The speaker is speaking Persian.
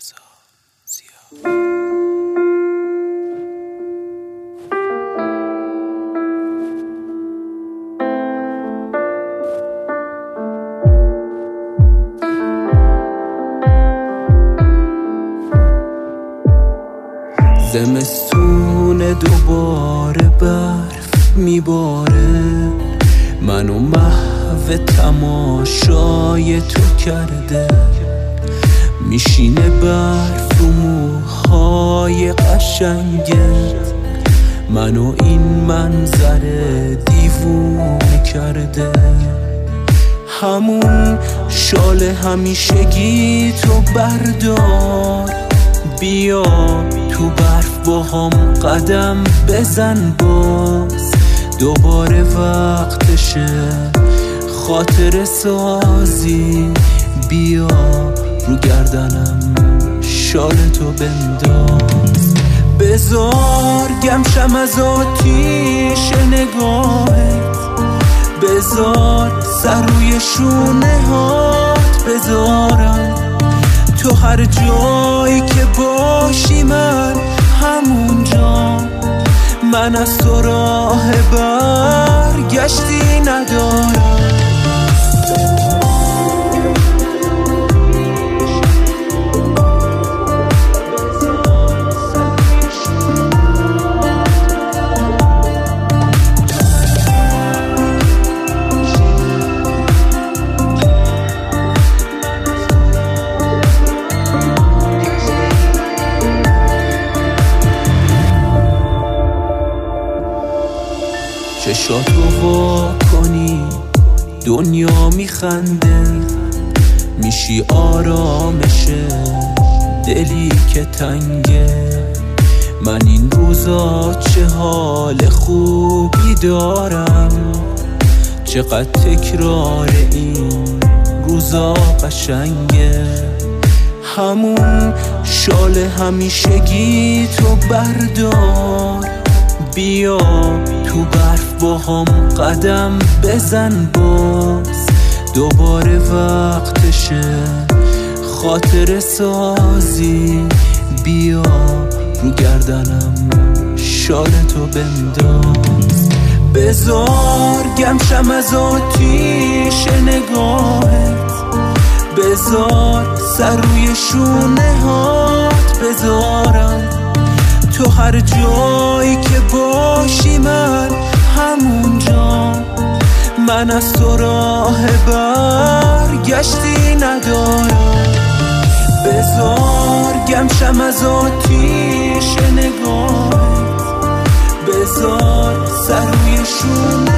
مرزا زیاد. زمستون دوباره برف میباره، منو محو تماشای تو کرده. میشینه برف رو موهای قشنگت، منو این منظر دیوونه کرده. همون شال همیشگی تو بردار، بیا تو برف با هم قدم بزن، باز دوباره وقتشه خاطر سازی. بیا رو گردنم شال تو بنداز، بذار گمشم از آتیش نگاهت، بذار سر روی شونه هات بذارم. تو هر جایی که باشی من همونجا، من از تو راه برگشتی ندارم. چشاتو وا کنی دنیا میخنده، میشی آرامش دلی که تنگه. من این روزا چه حال خوبی دارم، چقدر تکرار این روزا قشنگه. همون شال همیشگی تو بردار، بیا تو برف با هم قدم بزن، باز دوباره وقتشه خاطر سازی. بیا رو گردنم شال تو بنداز، بذار گمشم از آتیش نگاهت، بذار سر روی شونه هات بذارم. تو هر جایی که باشی من همونجا، من از تو راه برگشتی ندارم. بذار گمشم از آتیش نگاهت، بذار سر روی شونه